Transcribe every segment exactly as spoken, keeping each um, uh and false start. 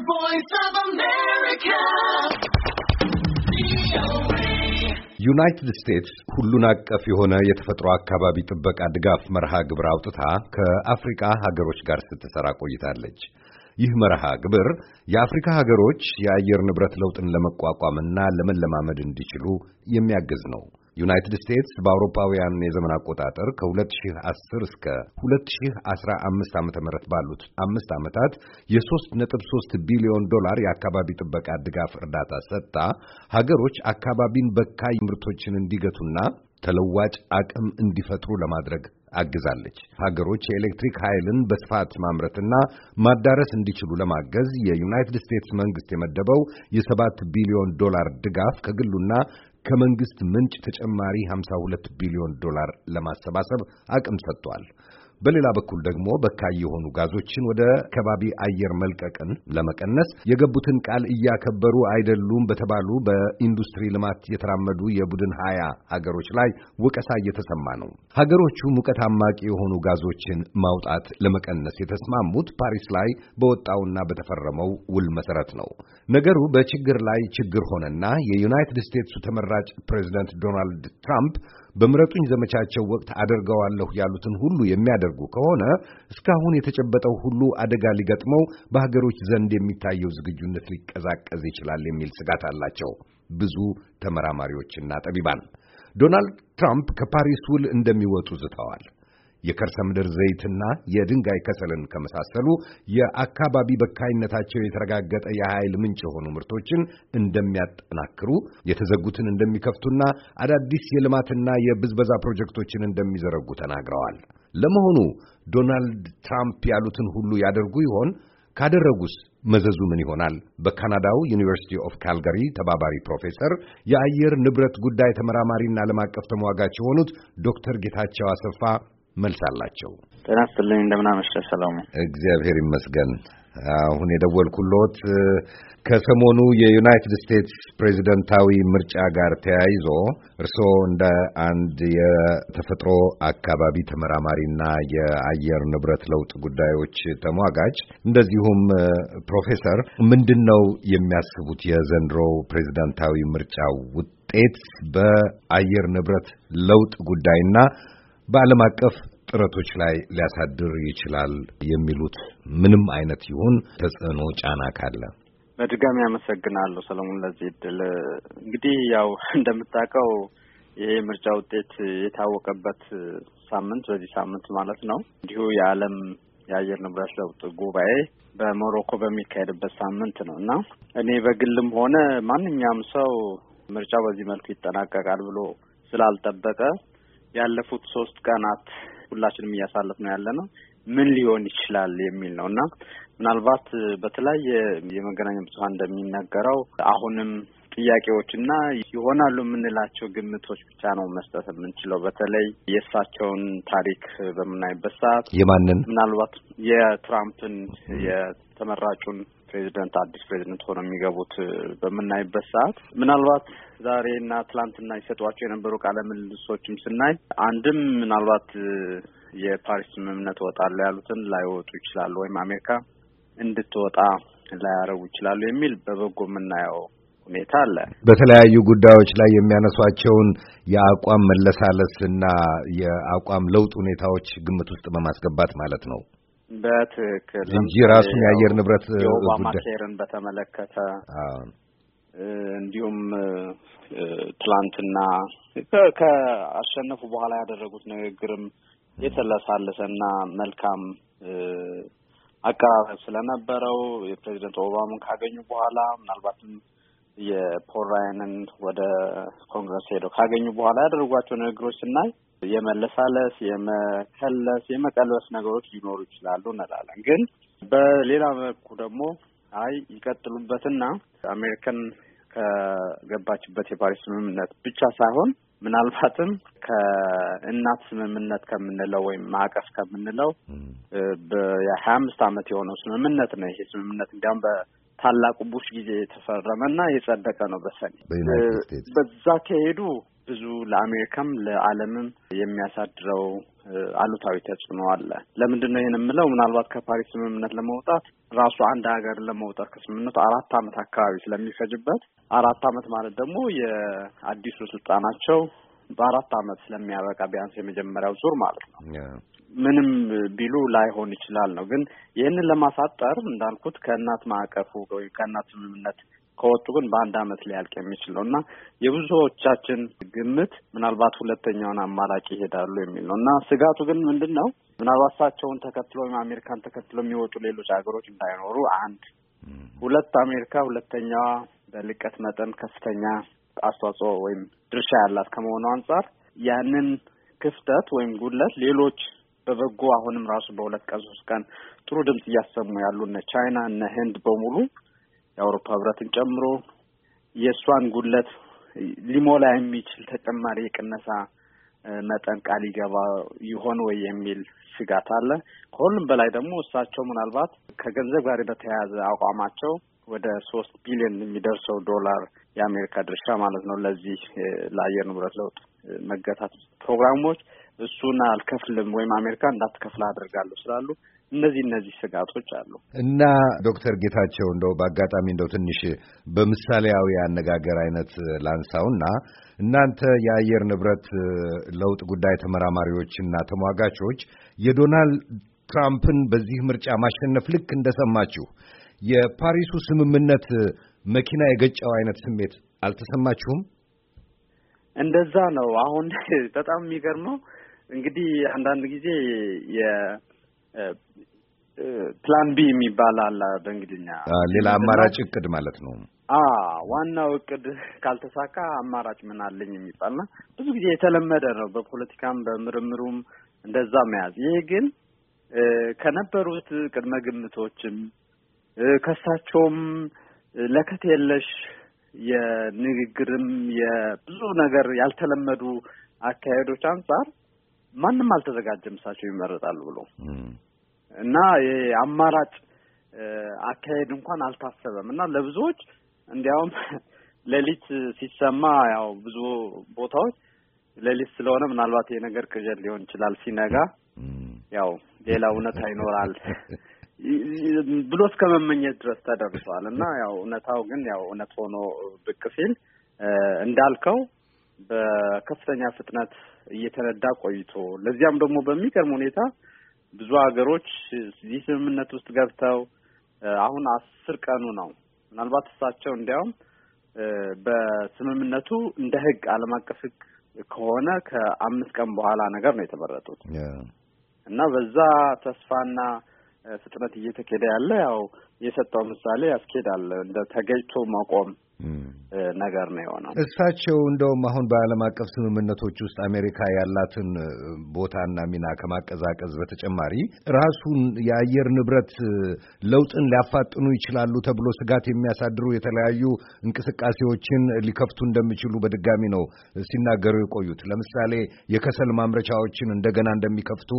voice of America. ዩናይትድ ስቴትስ ሁሉን አቀፍ የሆነ የተፈጥሮ አካባቢ ጥበቃ ድጋፍ መርሃ ግብር አውጥታ ከአፍሪካ ሀገሮች ጋር ስትሰራ ቆይታለች። ይህ መርሃ ግብር የአፍሪካ ሀገሮች የአየር ንብረት ለውጥን ለመቋቋምና ለመለማመድ እንዲችሉ የሚያግዝ ነው። ዩናይትድ ስቴትስ በአውሮፓውያን የዘመን አቆጣጠር ከ2010 እስከ ሁለት ሺህ አስራ አምስት ዓመተ ምህረት ባሉት አምስት ዓመታት የ3 ነጥብ ሶስት ቢሊዮን ዶላር የአካባቢ ጥበቃ ድጋፍ እርዳታ ሰጥታ ሀገሮች አካባቢን በካይ ምርቶችን እንዲገቱና ተለዋጭ አቅም እንዲፈጥሩ ለማድረግ አግዛለች። ሀገሮች የኤሌክትሪክ ኃይልን በስፋት ማምረትና ማዳረስ እንዲችሉ ለማገዝ የዩናይትድ ስቴትስ መንግስት የመደበው የሰባት ቢሊዮን ዶላር ድጋፍ ከግሉና ከመንግስት ምንጭ ተጨማሪ ሃምሳ ሁለት ቢሊዮን ዶላር ለማሰባሰብ አቅም ሰጥቷል። በሌላ በኩል ደግሞ በካይ የሆኑ ጋዞችን ወደ ከባቢ አየር መልቀቅን ለመቀነስ የገቡትን ቃል እያከበሩ አይደሉም በተባሉ በኢንዱስትሪ ልማት የተራመዱ የቡድን ሀያ ሀገሮች ላይ ወቀሳ እየተሰማ ነው። ሀገሮቹ ሙቀት አማቂ የሆኑ ጋዞችን ማውጣት ለመቀነስ የተስማሙት ፓሪስ ላይ በወጣውና በተፈረመው ውል መሰረት ነው። ነገሩ በችግር ላይ ችግር ሆነና የዩናይትድ ስቴትሱ ተመራጭ ፕሬዝዳንት ዶናልድ ትራምፕ በምረጡኝ ዘመቻቸው ወቅት አደርገዋለሁ ያሉትን ሁሉ የሚያደርጉ ከሆነ እስካሁን የተጨበጠው ሁሉ አደጋ ሊገጥመው በሀገሮች ዘንድ የሚታየው ዝግጁነት ሊቀዛቀዝ ይችላል የሚል ስጋት አላቸው ብዙ ተመራማሪዎችና ጠቢባን። ዶናልድ ትራምፕ ከፓሪስ ውል እንደሚወጡ ዝተዋል። የከርሰ ምድር ዘይትና የድንጋይ ከሰልን ከመሳሰሉ የአካባቢ በካይነታቸው የተረጋገጠ የኃይል ምንጭ የሆኑ ምርቶችን እንደሚያጠናክሩ፣ የተዘጉትን እንደሚከፍቱና አዳዲስ የልማትና የብዝበዛ ፕሮጀክቶችን እንደሚዘረጉ ተናግረዋል። ለመሆኑ ዶናልድ ትራምፕ ያሉትን ሁሉ ያደርጉ ይሆን? ካደረጉስ መዘዙ ምን ይሆናል? በካናዳው ዩኒቨርሲቲ ኦፍ ካልጋሪ ተባባሪ ፕሮፌሰር የአየር ንብረት ጉዳይ ተመራማሪና ዓለም አቀፍ ተሟጋች የሆኑት ዶክተር ጌታቸው አሰፋ መልስ አላቸው። ጤና ይስጥልኝ። እንደምን አመሸህ ሰለሞን? እግዚአብሔር ይመስገን። አሁን የደወልኩሎት ከሰሞኑ የዩናይትድ ስቴትስ ፕሬዝዳንታዊ ምርጫ ጋር ተያይዞ እርስዎ እንደ አንድ የተፈጥሮ አካባቢ ተመራማሪና የአየር ንብረት ለውጥ ጉዳዮች ተሟጋች እንደዚሁም ፕሮፌሰር ምንድነው የሚያስቡት የዘንድሮ ፕሬዝዳንታዊ ምርጫ ውጤት በአየር ንብረት ለውጥ ጉዳይና በዓለም አቀፍ ጥረቶች ላይ ሊያሳድር ይችላል የሚሉት ምንም አይነት ይሁን ተጽዕኖ ጫና ካለ? በድጋሚ አመሰግናለሁ ሰለሞን ለዚህ እድል። እንግዲህ ያው እንደምታውቀው ይሄ ምርጫ ውጤት የታወቀበት ሳምንት በዚህ ሳምንት ማለት ነው እንዲሁ የዓለም የአየር ንብረት ለውጥ ጉባኤ በሞሮኮ በሚካሄድበት ሳምንት ነው እና እኔ በግልም ሆነ ማንኛውም ሰው ምርጫው በዚህ መልኩ ይጠናቀቃል ብሎ ስላልጠበቀ ያለፉት ሶስት ቀናት ሁላችንም እያሳለፍን ነው ያለነው ምን ሊሆን ይችላል የሚል ነውና ምናልባት በተለያየ የመገናኛ ብዙሃን እንደሚነገረው አሁንም ጥያቄዎችና ይሆናሉ የምንላቸው ግምቶች ብቻ ነው መስጠት የምንችለው። በተለይ የእሳቸውን ታሪክ በምናይበት ሰዓት የማንን ምናልባት የትራምፕን የተመራጩን ፕሬዝዳንት አዲስ ፕሬዝዳንት ሆነው የሚገቡት በምናይበት ሰዓት ምናልባት ዛሬና ትላንትና ይሰጧቸው የነበሩ ቃለ ምልልሶችም ስናይ አንድም ምናልባት የፓሪስ ስምምነት ወጣለ ያሉትን ላይወጡ ይችላሉ ወይም አሜሪካ እንድትወጣ ላያረጉ ይችላሉ የሚል በበጎ የምናየው ሁኔታ አለ። በተለያዩ ጉዳዮች ላይ የሚያነሷቸውን የአቋም መለሳለስና የአቋም ለውጥ ሁኔታዎች ግምት ውስጥ በማስገባት ማለት ነው። በትክክል እንጂ ራሱን የአየር ንብረት ጉዳይ ኬርን በተመለከተ እንዲሁም ትላንትና ከአሸነፉ በኋላ ያደረጉት ንግግርም የተለሳለሰና መልካም አቀራረብ ስለነበረው የፕሬዝዳንት ኦባማን ካገኙ በኋላ ምናልባትም የፖል ራያንን ወደ ኮንግረስ ሄደው ካገኙ በኋላ ያደረጓቸው ንግግሮች ስናይ የመለሳለስ የመከለስ የመቀልበስ ነገሮች ሊኖሩ ይችላሉ እንላለን። ግን በሌላ መልኩ ደግሞ አይ ይቀጥሉበትና አሜሪካን ከገባችበት የፓሪስ ስምምነት ብቻ ሳይሆን ምናልባትም ከእናት ስምምነት ከምንለው ወይም ማዕቀፍ ከምንለው በሀያ አምስት ዓመት የሆነው ስምምነት ነው። ይሄ ስምምነት እንዲያውም በታላቁ ቡሽ ጊዜ የተፈረመና የጸደቀ ነው በሰኔ። በዛ ከሄዱ ብዙ ለአሜሪካም ለዓለምም የሚያሳድረው አሉታዊ ተጽዕኖ አለ። ለምንድን ነው ይሄን የምለው? ምናልባት ከፓሪስ ስምምነት ለመውጣት ራሱ አንድ ሀገር ለመውጣት ከስምምነቱ አራት አመት አካባቢ ስለሚፈጅበት አራት አመት ማለት ደግሞ የአዲሱ ስልጣናቸው በአራት አመት ስለሚያበቃ ቢያንስ የመጀመሪያው ዙር ማለት ነው ምንም ቢሉ ላይሆን ይችላል ነው። ግን ይህንን ለማሳጠር እንዳልኩት ከእናት ማዕቀፉ ወይ ከእናት ስምምነት ከወጡ ግን በአንድ አመት ሊያልቅ የሚችል ነውና የብዙዎቻችን ግምት ምናልባት ሁለተኛውን አማራጭ ይሄዳሉ የሚል ነውና ስጋቱ ግን ምንድነው ምናልባት እሳቸውን ተከትሎ ወይም አሜሪካን ተከትሎ የሚወጡ ሌሎች ሀገሮች እንዳይኖሩ አንድ ሁለት አሜሪካ ሁለተኛዋ በልቀት መጠን ከፍተኛ አስተዋጽኦ ወይም ድርሻ ያላት ከመሆኑ አንፃር ያንን ክፍተት ወይም ጉድለት ሌሎች በበጎ አሁንም ራሱ በሁለት ቀን ሶስት ቀን ጥሩ ድምጽ እያሰሙ ያሉ እነ ቻይና እነ ህንድ በሙሉ የአውሮፓ ህብረትን ጨምሮ የእሷን ጉድለት ሊሞላ የሚችል ተጨማሪ የቅነሳ መጠን ቃል ይገባ ይሆን ወይ የሚል ስጋት አለ። ከሁሉም በላይ ደግሞ እሳቸው ምናልባት ከገንዘብ ጋር በተያያዘ አቋማቸው ወደ ሶስት ቢሊዮን የሚደርሰው ዶላር የአሜሪካ ድርሻ ማለት ነው ለዚህ ለአየር ንብረት ለውጥ መገታት ፕሮግራሞች እሱን አልከፍልም ወይም አሜሪካ እንዳትከፍል አደርጋለሁ ስላሉ እነዚህ እነዚህ ስጋቶች አሉ እና ዶክተር ጌታቸው እንደው በአጋጣሚ እንደው ትንሽ በምሳሌያዊ አነጋገር አይነት ላንሳውና እናንተ የአየር ንብረት ለውጥ ጉዳይ ተመራማሪዎችና ተሟጋቾች የዶናልድ ትራምፕን በዚህ ምርጫ ማሸነፍ ልክ እንደሰማችሁ የፓሪሱ ስምምነት መኪና የገጨው አይነት ስሜት አልተሰማችሁም? እንደዛ ነው። አሁን በጣም የሚገርመው እንግዲህ አንዳንድ ጊዜ የ ፕላን ቢ የሚባል አለ በእንግሊዝኛ ሌላ አማራጭ እቅድ ማለት ነው። አ ዋናው እቅድ ካልተሳካ አማራጭ ምን አለኝ የሚባልና ብዙ ጊዜ የተለመደ ነው በፖለቲካም በምርምሩም እንደዛ መያዝ። ይሄ ግን ከነበሩት ቅድመ ግምቶችም ከሳቸውም ለከት የለሽ የንግግርም የብዙ ነገር ያልተለመዱ አካሄዶች አንፃር ማንንም አልተዘጋጀም እሳቸው ይመረጣሉ ብሎ እና የአማራጭ አካሄድ እንኳን አልታሰበም እና ለብዙዎች እንዲያውም ሌሊት ሲሰማ ያው ብዙ ቦታዎች ሌሊት ስለሆነ ምናልባት የነገር ቅዠት ሊሆን ይችላል ሲነጋ ያው ሌላ እውነታ ይኖራል ብሎ እስከመመኘት ድረስ ተደርሷል እና ያው እውነታው ግን ያው እውነት ሆኖ ብቅ ሲል እንዳልከው በከፍተኛ ፍጥነት እየተነዳ ቆይቶ ለዚያም ደግሞ በሚገርም ሁኔታ ብዙ ሀገሮች እዚህ ስምምነት ውስጥ ገብተው አሁን አስር ቀኑ ነው ምናልባት እሳቸው እንዲያውም በስምምነቱ እንደ ህግ ዓለም አቀፍ ህግ ከሆነ ከአምስት ቀን በኋላ ነገር ነው የተመረጡት እና በዛ ተስፋና ፍጥነት እየተከደ ያለ ያው የሰጠው ምሳሌ ያስኬዳል እንደ ተገጭቶ መቆም ነገር ነው የሆነው። እሳቸው እንደውም አሁን በዓለም አቀፍ ስምምነቶች ውስጥ አሜሪካ ያላትን ቦታና ሚና ከማቀዛቀዝ በተጨማሪ ራሱን የአየር ንብረት ለውጥን ሊያፋጥኑ ይችላሉ ተብሎ ስጋት የሚያሳድሩ የተለያዩ እንቅስቃሴዎችን ሊከፍቱ እንደሚችሉ በድጋሚ ነው ሲናገሩ የቆዩት። ለምሳሌ የከሰል ማምረቻዎችን እንደገና እንደሚከፍቱ፣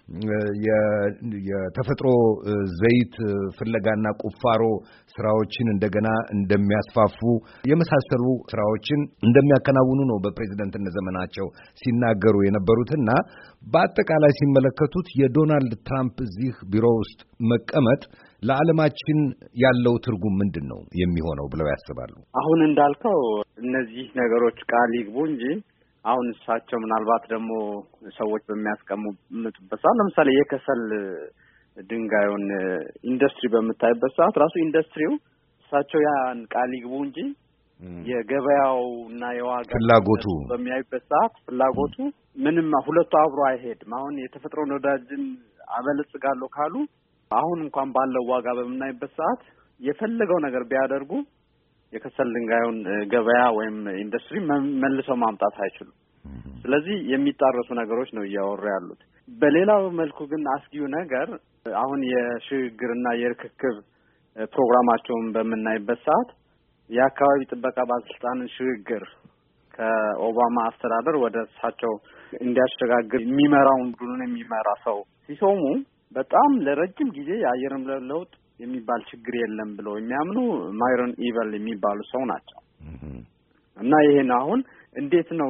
የተፈጥሮ ዘይት ፍለጋና ቁፋሮ ስራዎችን እንደገና እንደሚያስፋፉ የመሳሰሉ ስራዎችን እንደሚያከናውኑ ነው በፕሬዝዳንትነት ዘመናቸው ሲናገሩ የነበሩትና በአጠቃላይ ሲመለከቱት የዶናልድ ትራምፕ እዚህ ቢሮ ውስጥ መቀመጥ ለዓለማችን ያለው ትርጉም ምንድን ነው የሚሆነው ብለው ያስባሉ? አሁን እንዳልከው እነዚህ ነገሮች ቃል ይግቡ እንጂ አሁን እሳቸው ምናልባት ደግሞ ሰዎች በሚያስቀምጡበት ሰዓት ለምሳሌ የከሰል ድንጋዩን ኢንዱስትሪ በምታይበት ሰዓት ራሱ ኢንዱስትሪው እሳቸው ያን ቃል ይግቡ እንጂ የገበያው እና የዋጋ ፍላጎቱ በሚያይበት ሰዓት ፍላጎቱ ምንም ሁለቱ አብሮ አይሄድም። አሁን የተፈጥሮ ነዳጅን አበለጽጋለሁ ካሉ አሁን እንኳን ባለው ዋጋ በምናይበት ሰዓት የፈለገው ነገር ቢያደርጉ የከሰል ድንጋዩን ገበያ ወይም ኢንዱስትሪ መልሰው ማምጣት አይችሉም። ስለዚህ የሚጣረሱ ነገሮች ነው እያወሩ ያሉት። በሌላው መልኩ ግን አስጊው ነገር አሁን የሽግግርና የርክክብ ፕሮግራማቸውን በምናይበት ሰዓት የአካባቢ ጥበቃ ባለስልጣንን ሽግግር ከኦባማ አስተዳደር ወደ እሳቸው እንዲያሸጋግር የሚመራውን ቡድኑን የሚመራ ሰው ሲሾሙ በጣም ለረጅም ጊዜ የአየር ለውጥ የሚባል ችግር የለም ብለው የሚያምኑ ማይሮን ኢቨል የሚባሉ ሰው ናቸው እና ይሄን አሁን እንዴት ነው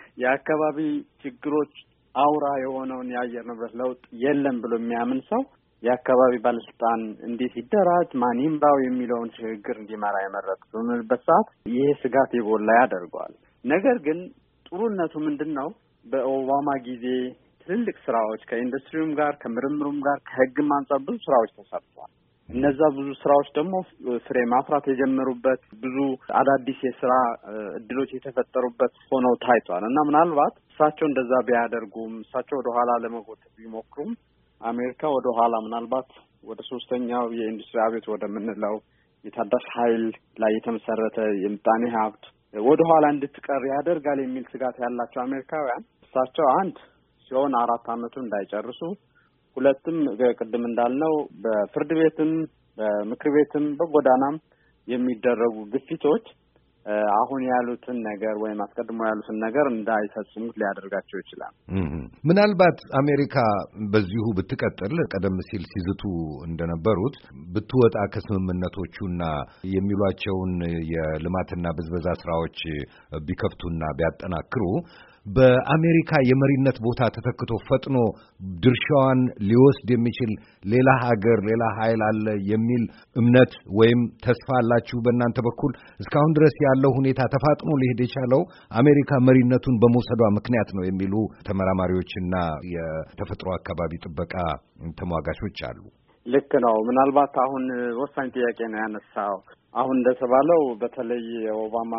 የአካባቢ ችግሮች አውራ የሆነውን የአየር ንብረት ለውጥ የለም ብሎ የሚያምን ሰው የአካባቢ ባለስልጣን እንዴት ይደራጅ፣ ማን ይምራው የሚለውን ሽግግር እንዲመራ የመረጡት በምንበት ሰዓት ይሄ ስጋት የጎላ ያደርገዋል። ነገር ግን ጥሩነቱ ምንድን ነው? በኦባማ ጊዜ ትልልቅ ስራዎች ከኢንዱስትሪውም ጋር ከምርምሩም ጋር ከህግም አንጻር ብዙ ስራዎች ተሰርተዋል። እነዛ ብዙ ስራዎች ደግሞ ፍሬ ማፍራት የጀመሩበት ብዙ አዳዲስ የስራ እድሎች የተፈጠሩበት ሆነው ታይቷል እና ምናልባት እሳቸው እንደዛ ቢያደርጉም እሳቸው ወደ ኋላ ለመጎተት ቢሞክሩም አሜሪካ ወደ ኋላ ምናልባት ወደ ሶስተኛው የኢንዱስትሪ አብዮት ወደምንለው የታዳሽ ኃይል ላይ የተመሰረተ የምጣኔ ሀብት ወደ ኋላ እንድትቀር ያደርጋል የሚል ስጋት ያላቸው አሜሪካውያን እሳቸው አንድ ሲሆን አራት አመቱን እንዳይጨርሱ፣ ሁለትም ቅድም እንዳልነው በፍርድ ቤትም በምክር ቤትም በጎዳናም የሚደረጉ ግፊቶች አሁን ያሉትን ነገር ወይም አስቀድሞ ያሉትን ነገር እንዳይፈጽሙት ሊያደርጋቸው ይችላል። ምናልባት አሜሪካ በዚሁ ብትቀጥል ቀደም ሲል ሲዝቱ እንደነበሩት ብትወጣ ከስምምነቶቹና የሚሏቸውን የልማትና ብዝበዛ ስራዎች ቢከፍቱና ቢያጠናክሩ በአሜሪካ የመሪነት ቦታ ተተክቶ ፈጥኖ ድርሻዋን ሊወስድ የሚችል ሌላ ሀገር ሌላ ኃይል አለ የሚል እምነት ወይም ተስፋ አላችሁ በእናንተ በኩል? እስካሁን ድረስ ያለው ሁኔታ ተፋጥኖ ሊሄድ የቻለው አሜሪካ መሪነቱን በመውሰዷ ምክንያት ነው የሚሉ ተመራማሪዎችና የተፈጥሮ አካባቢ ጥበቃ ተሟጋቾች አሉ። ልክ ነው። ምናልባት አሁን ወሳኝ ጥያቄ ነው ያነሳው። አሁን እንደተባለው በተለይ የኦባማ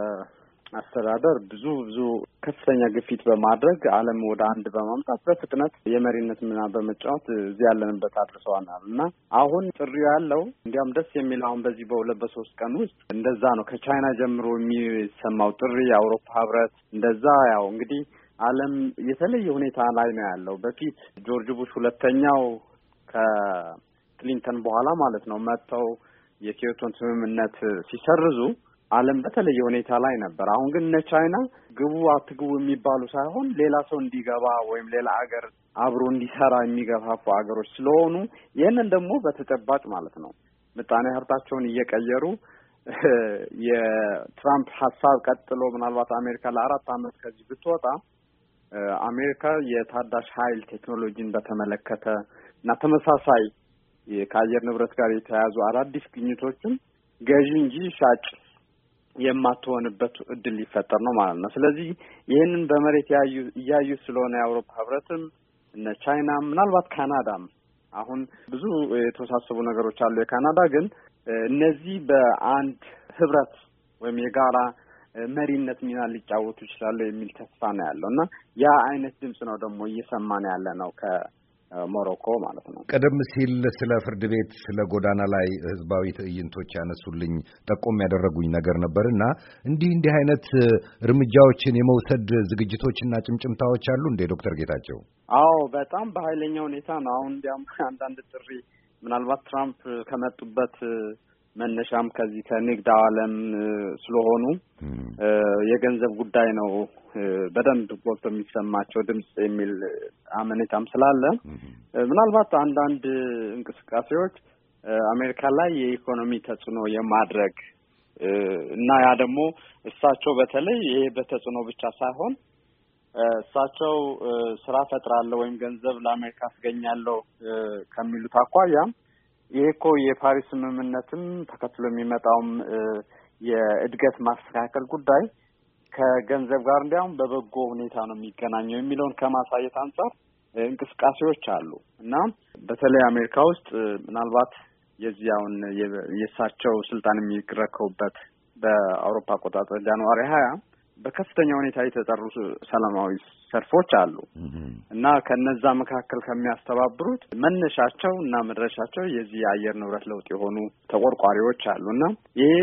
አስተዳደር ብዙ ብዙ ከፍተኛ ግፊት በማድረግ ዓለም ወደ አንድ በማምጣት በፍጥነት የመሪነት ሚና በመጫወት እዚህ ያለንበት አድርሰዋናል እና አሁን ጥሪው ያለው እንዲያውም ደስ የሚል አሁን በዚህ በሁለት በሶስት ቀን ውስጥ እንደዛ ነው። ከቻይና ጀምሮ የሚሰማው ጥሪ የአውሮፓ ህብረት እንደዛ ያው እንግዲህ ዓለም የተለየ ሁኔታ ላይ ነው ያለው። በፊት ጆርጅ ቡሽ ሁለተኛው ከክሊንተን በኋላ ማለት ነው መጥተው የኪዮቶን ስምምነት ሲሰርዙ ዓለም በተለየ ሁኔታ ላይ ነበር። አሁን ግን እነ ቻይና ግቡ አትግቡ የሚባሉ ሳይሆን ሌላ ሰው እንዲገባ ወይም ሌላ አገር አብሮ እንዲሰራ የሚገፋፉ አገሮች ስለሆኑ ይህንን ደግሞ በተጨባጭ ማለት ነው ምጣኔ ሀብታቸውን እየቀየሩ የትራምፕ ሀሳብ ቀጥሎ ምናልባት አሜሪካ ለአራት አመት ከዚህ ብትወጣ አሜሪካ የታዳሽ ኃይል ቴክኖሎጂን በተመለከተ እና ተመሳሳይ ከአየር ንብረት ጋር የተያያዙ አዳዲስ ግኝቶችን ገዢ እንጂ ሻጭ የማትሆንበት እድል ሊፈጠር ነው ማለት ነው። ስለዚህ ይህንን በመሬት ያዩ እያዩ ስለሆነ የአውሮፓ ህብረትም እነ ቻይናም ምናልባት ካናዳም አሁን ብዙ የተወሳሰቡ ነገሮች አሉ። የካናዳ ግን እነዚህ በአንድ ህብረት ወይም የጋራ መሪነት ሚና ሊጫወቱ ይችላሉ የሚል ተስፋ ነው ያለው እና ያ አይነት ድምጽ ነው ደግሞ እየሰማን ያለ ነው ከ ሞሮኮ ማለት ነው። ቀደም ሲል ስለ ፍርድ ቤት ስለ ጎዳና ላይ ህዝባዊ ትዕይንቶች ያነሱልኝ ጠቆም ያደረጉኝ ነገር ነበርና እንዲህ እንዲህ አይነት እርምጃዎችን የመውሰድ ዝግጅቶችና ጭምጭምታዎች አሉ እንዴ ዶክተር ጌታቸው? አዎ በጣም በኃይለኛ ሁኔታ ነው። አሁን እንዲያም አንዳንድ ጥሪ ምናልባት ትራምፕ ከመጡበት መነሻም ከዚህ ከንግድ ዓለም ስለሆኑ የገንዘብ ጉዳይ ነው በደንብ ጎልቶ የሚሰማቸው ድምጽ የሚል አመኔታም ስላለ ምናልባት አንዳንድ እንቅስቃሴዎች አሜሪካ ላይ የኢኮኖሚ ተጽዕኖ የማድረግ እና ያ ደግሞ እሳቸው በተለይ ይሄ በተጽዕኖ ብቻ ሳይሆን እሳቸው ስራ ፈጥራለሁ ወይም ገንዘብ ለአሜሪካ አስገኛለሁ ከሚሉት አኳያ ይሄ እኮ የፓሪስ ስምምነትም ተከትሎ የሚመጣውም የእድገት ማስተካከል ጉዳይ ከገንዘብ ጋር እንዲያውም በበጎ ሁኔታ ነው የሚገናኘው የሚለውን ከማሳየት አንጻር እንቅስቃሴዎች አሉ እና በተለይ አሜሪካ ውስጥ ምናልባት የዚያውን የእሳቸው ስልጣን የሚረከቡበት በአውሮፓ አቆጣጠር ጃንዋሪ ሀያ በከፍተኛ ሁኔታ የተጠሩ ሰላማዊ ሰልፎች አሉ እና ከነዛ መካከል ከሚያስተባብሩት መነሻቸው እና መድረሻቸው የዚህ የአየር ንብረት ለውጥ የሆኑ ተቆርቋሪዎች አሉና ይሄ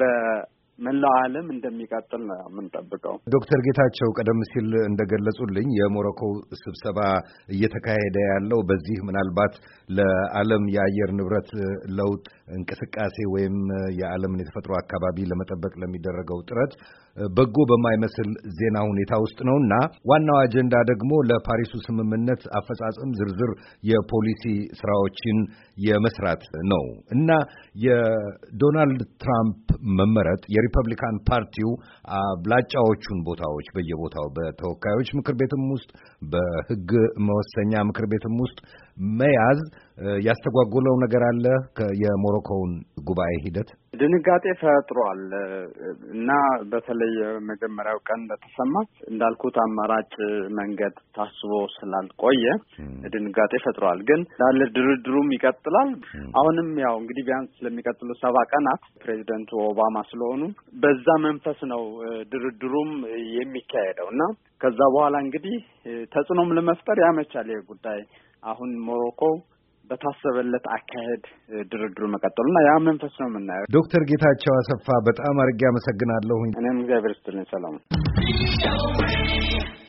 በመላው ዓለም እንደሚቀጥል ነው የምንጠብቀው። ዶክተር ጌታቸው ቀደም ሲል እንደገለጹልኝ የሞሮኮ ስብሰባ እየተካሄደ ያለው በዚህ ምናልባት ለዓለም የአየር ንብረት ለውጥ እንቅስቃሴ ወይም የዓለምን የተፈጥሮ አካባቢ ለመጠበቅ ለሚደረገው ጥረት በጎ በማይመስል ዜና ሁኔታ ውስጥ ነውና ዋናው አጀንዳ ደግሞ ለፓሪሱ ስምምነት አፈጻጸም ዝርዝር የፖሊሲ ስራዎችን የመስራት ነው እና የዶናልድ ትራምፕ መመረጥ የሪፐብሊካን ፓርቲው አብላጫዎቹን ቦታዎች በየቦታው በተወካዮች ምክር ቤትም ውስጥ በሕግ መወሰኛ ምክር ቤትም ውስጥ መያዝ ያስተጓጎለው ነገር አለ የሞሮኮውን ጉባኤ ሂደት? ድንጋጤ ፈጥሯል እና በተለይ መጀመሪያው ቀን እንደተሰማ እንዳልኩት አማራጭ መንገድ ታስቦ ስላልቆየ ድንጋጤ ፈጥሯል። ግን ዳለ ድርድሩም ይቀጥላል። አሁንም ያው እንግዲህ ቢያንስ ስለሚቀጥሉ ሰባ ቀናት ፕሬዚደንቱ ኦባማ ስለሆኑ በዛ መንፈስ ነው ድርድሩም የሚካሄደው እና ከዛ በኋላ እንግዲህ ተጽዕኖም ለመፍጠር ያመቻል ይሄ ጉዳይ። አሁን ሞሮኮ በታሰበለት አካሄድ ድርድሩ መቀጠሉና ያ መንፈስ ነው የምናየው። ዶክተር ጌታቸው አሰፋ በጣም አድርጌ አመሰግናለሁ። እኔም እግዚአብሔር ይስጥልኝ። ሰላም